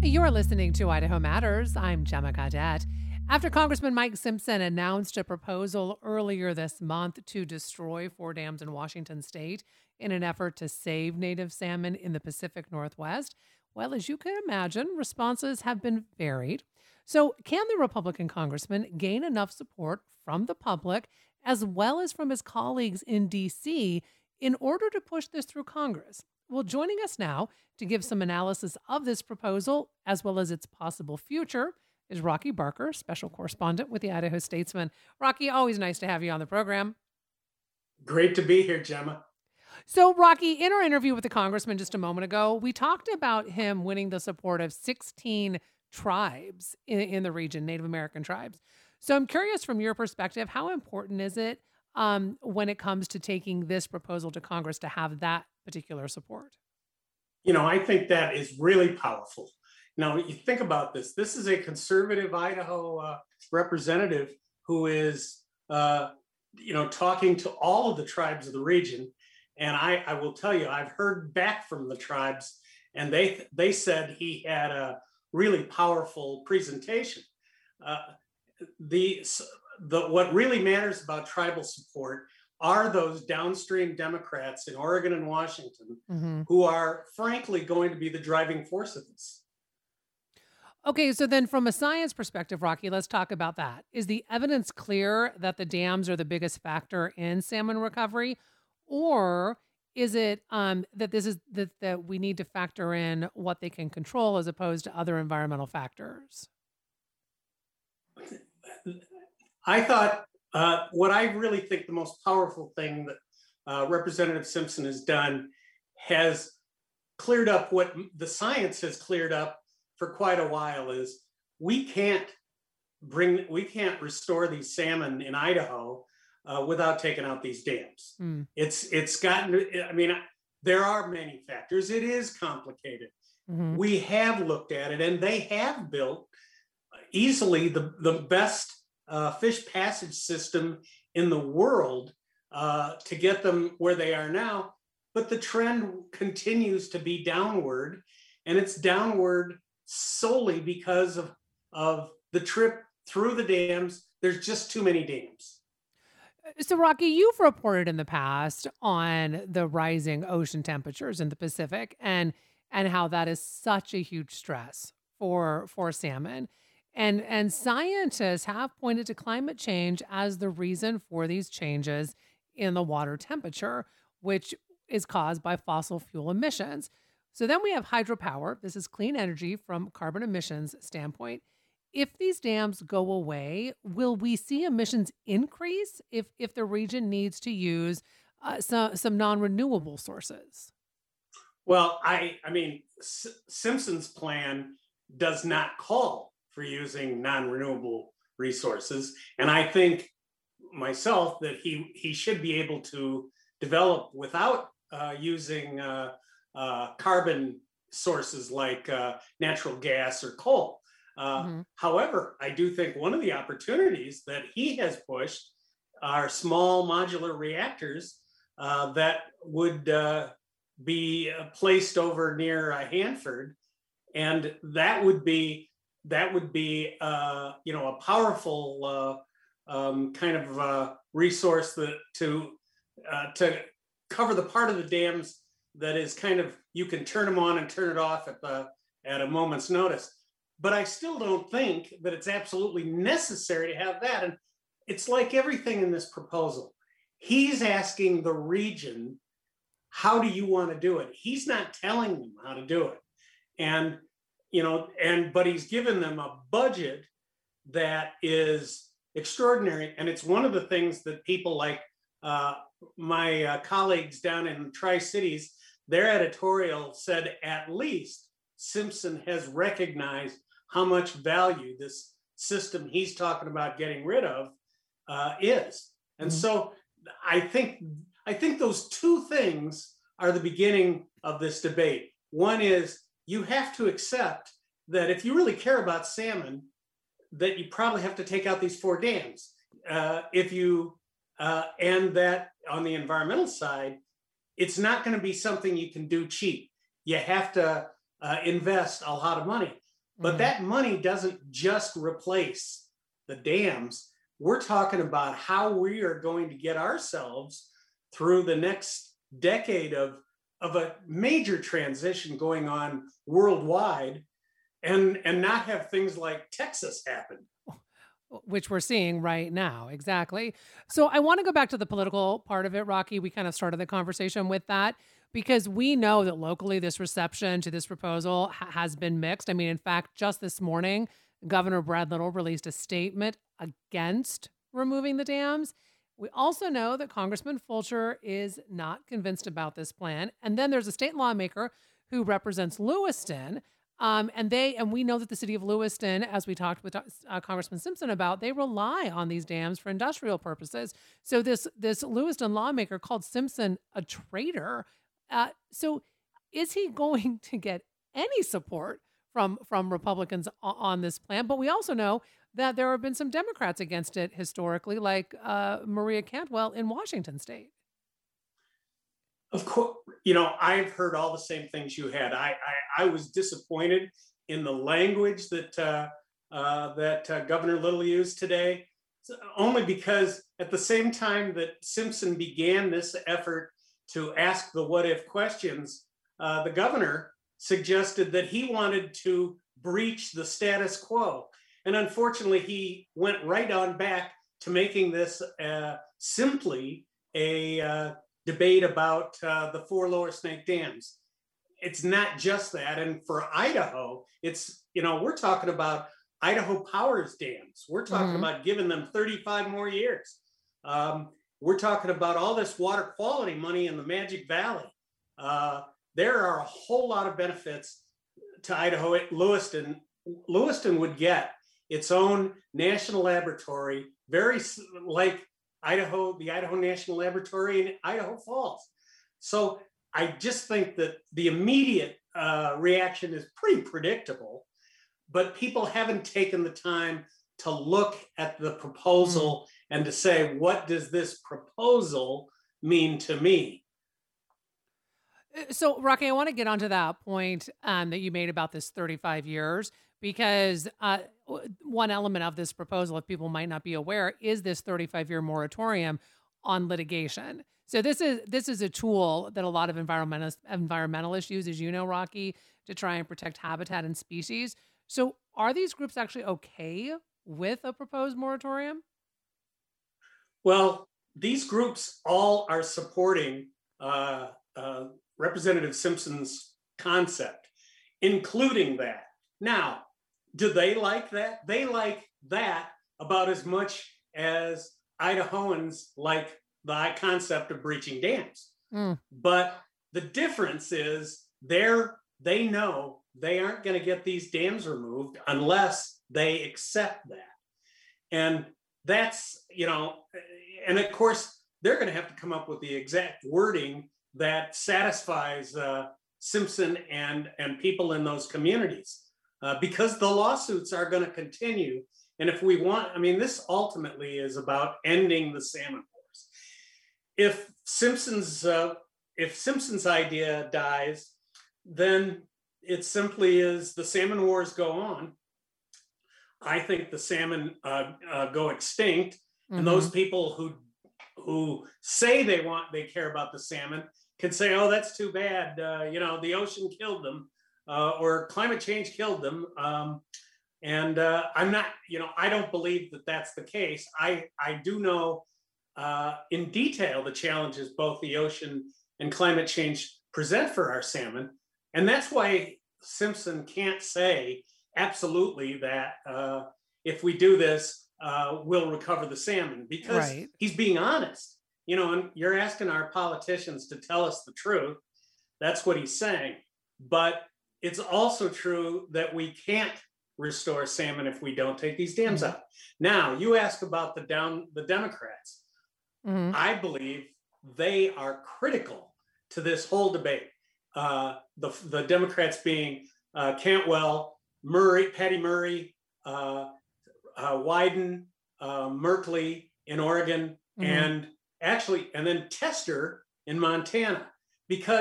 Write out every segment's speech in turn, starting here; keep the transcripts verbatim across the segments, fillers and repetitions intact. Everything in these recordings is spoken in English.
You're listening to Idaho Matters. I'm Gemma Cadet. After Congressman Mike Simpson announced a proposal earlier this month to destroy four dams in Washington state in an effort to save native salmon in the Pacific Northwest, well, as you can imagine, responses have been varied. So, can the Republican congressman gain enough support from the public as well as from his colleagues in D C in order to push this through Congress? Well, joining us now to give some analysis of this proposal as well as its possible future is Rocky Barker, special correspondent with the Idaho Statesman. Rocky, always nice to have you on the program. Great to be here, Gemma. So, Rocky, in our interview with the congressman just a moment ago, we talked about him winning the support of sixteen tribes in, in the region, Native American tribes. So I'm curious from your perspective, how important is it um, when it comes to taking this proposal to Congress to have that particular support? You know, I think that is really powerful. Now, you think about this. This is a conservative Idaho uh, representative who is, uh, you know, talking to all of the tribes of the region. And I, I will tell you, I've heard back from the tribes, and they they said he had a really powerful presentation. Uh, the the what really matters about tribal support are those downstream Democrats in Oregon and Washington mm-hmm. who are frankly going to be the driving force of this. Okay, so then from a science perspective, Rocky, let's talk about that. Is the evidence clear that the dams are the biggest factor in salmon recovery? Or is it um, that this is that, that we need to factor in what they can control as opposed to other environmental factors? I thought uh, what I really think the most powerful thing that uh, Representative Simpson has done has cleared up what the science has cleared up for quite a while is we can't bring, we can't restore these salmon in Idaho uh, without taking out these dams. Mm. It's, it's gotten, I mean, there are many factors. It is complicated. Mm-hmm. We have looked at it and they have built easily the, the best uh, fish passage system in the world uh, to get them where they are now. But the trend continues to be downward, and it's downward solely because of, of the trip through the dams. There's just too many dams. So, Rocky, you've reported in the past on the rising ocean temperatures in the Pacific and and how that is such a huge stress for for salmon. And, and scientists have pointed to climate change as the reason for these changes in the water temperature, which is caused by fossil fuel emissions. So then we have hydropower. This is clean energy from carbon emissions standpoint. If these dams go away, will we see emissions increase if, if the region needs to use uh, some, some non-renewable sources? Well, I, I mean, S- Simpson's plan does not call for using non-renewable resources. And I think myself that he, he should be able to develop without uh, using uh, uh, carbon sources like uh, natural gas or coal. Uh, mm-hmm. However, I do think one of the opportunities that he has pushed are small modular reactors uh, that would uh, be placed over near uh, Hanford. And that would be that would be, uh, you know, a powerful uh, um, kind of uh, resource that to uh, to cover the part of the dams that is kind of, you can turn them on and turn it off at the at a moment's notice. But I still don't think that it's absolutely necessary to have that. And it's like everything in this proposal. He's asking the region, how do you want to do it? He's not telling them how to do it. And You know, and but he's given them a budget that is extraordinary. And it's one of the things that people like uh, my uh, colleagues down in Tri-Cities, their editorial said, at least Simpson has recognized how much value this system he's talking about getting rid of uh, is. And mm-hmm. so I think I think those two things are the beginning of this debate. One is, you have to accept that if you really care about salmon, that you probably have to take out these four dams. Uh, if you, uh, and that on the environmental side, it's not going to be something you can do cheap. You have to uh, invest a lot of money. But Mhm. that money doesn't just replace the dams. We're talking about how we are going to get ourselves through the next decade of, of a major transition going on worldwide, and, and not have things like Texas happen. Which we're seeing right now. Exactly. So I want to go back to the political part of it, Rocky. We kind of started the conversation with that because we know that locally this reception to this proposal ha- has been mixed. I mean, in fact, just this morning, Governor Brad Little released a statement against removing the dams. We also know that Congressman Fulcher is not convinced about this plan. And then there's a state lawmaker who represents Lewiston. Um, and they and we know that the city of Lewiston, as we talked with uh, Congressman Simpson about, they rely on these dams for industrial purposes. So this this Lewiston lawmaker called Simpson a traitor. Uh, so is he going to get any support from from Republicans on, on this plan? But we also know that there have been some Democrats against it historically, like uh, Maria Cantwell in Washington State. Of course, you know, I've heard all the same things you had. I I, I was disappointed in the language that uh, uh, that uh, Governor Little used today, only because at the same time that Simpson began this effort to ask the what if questions, uh, the governor suggested that he wanted to breach the status quo. And unfortunately, he went right on back to making this uh, simply a uh, debate about uh, the four lower snake dams. It's not just that. And for Idaho, it's, you know, we're talking about Idaho Power's dams. We're talking mm-hmm. about giving them thirty-five more years. Um, we're talking about all this water quality money in the Magic Valley. Uh, there are a whole lot of benefits to Idaho. Lewiston, Lewiston would get its own national laboratory, very like Idaho, the Idaho National Laboratory in Idaho Falls. So I just think that the immediate uh, reaction is pretty predictable, but people haven't taken the time to look at the proposal mm. and to say, what does this proposal mean to me? So, Rocky, I want to get onto that point um, that you made about this thirty-five years, because uh, one element of this proposal, if people might not be aware, is this thirty-five-year moratorium on litigation. So this is this is a tool that a lot of environmentalists, environmentalists use, as you know, Rocky, to try and protect habitat and species. So are these groups actually okay with a proposed moratorium? Well, these groups all are supporting uh, uh, Representative Simpson's concept, including that. Now, do they like that? They like that about as much as Idahoans like the concept of breaching dams. Mm. But the difference is they're, they know they aren't going to get these dams removed unless they accept that. And that's, you know, and of course, they're going to have to come up with the exact wording that satisfies uh, Simpson and, and people in those communities, uh, because the lawsuits are going to continue. And if we want, I mean, this ultimately is about ending the salmon wars. If Simpson's, uh, if Simpson's idea dies, then it simply is the salmon wars go on. I think the salmon uh, uh, go extinct, mm-hmm. and those people who who say they want, they care about the salmon can say, oh, that's too bad. Uh, you know, the ocean killed them, uh, or climate change killed them. Um, and uh, I'm not, you know, I don't believe that that's the case. I, I do know uh, in detail the challenges both the ocean and climate change present for our salmon. And that's why Simpson can't say absolutely that uh, if we do this, uh, we'll recover the salmon, because right. he's being honest. You know, and you're asking our politicians to tell us the truth. That's what he's saying. But it's also true that we can't restore salmon if we don't take these dams mm-hmm. out. Now, you ask about the down the Democrats. Mm-hmm. I believe they are critical to this whole debate. Uh, the the Democrats being uh, Cantwell, Murray, Patty Murray, uh, uh, Wyden, uh, Merkley in Oregon, mm-hmm. and actually, and then Tester in Montana, because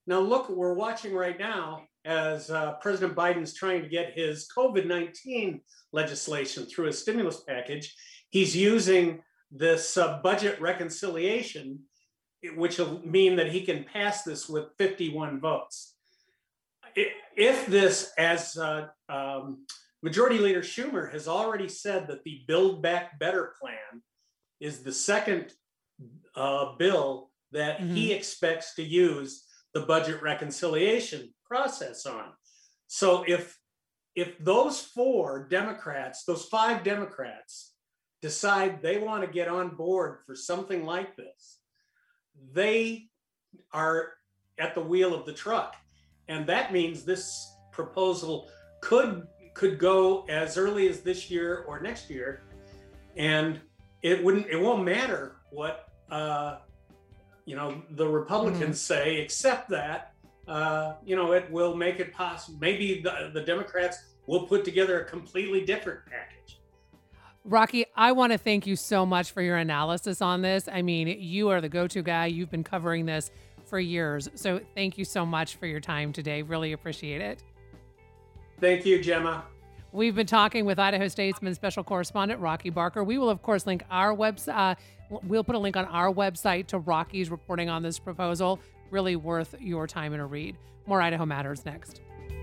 Now, look, we're watching right now as uh, President Biden's trying to get his COVID nineteen legislation through a stimulus package. He's using this uh, budget reconciliation, which will mean that he can pass this with fifty-one votes. If this, as uh, um, Majority Leader Schumer has already said that the Build Back Better plan is the second uh, bill that mm-hmm. he expects to use the budget reconciliation process on. So if if those four Democrats, those five Democrats decide they want to get on board for something like this, they are at the wheel of the truck. And that means this proposal could could go as early as this year or next year. And it wouldn't, it won't matter what uh, you know, the Republicans mm-hmm. say, except that uh, you know, it will make it possible. Maybe the, the Democrats will put together a completely different package. Rocky, I want to thank you so much for your analysis on this. I mean, you are the go-to guy. You've been covering this for years. So thank you so much for your time today. Really appreciate it. Thank you, Gemma. We've been talking with Idaho Statesman Special Correspondent Rocky Barker. We will, of course, link our website. Uh, we'll put a link on our website to Rocky's reporting on this proposal. Really worth your time and a read. More Idaho Matters next.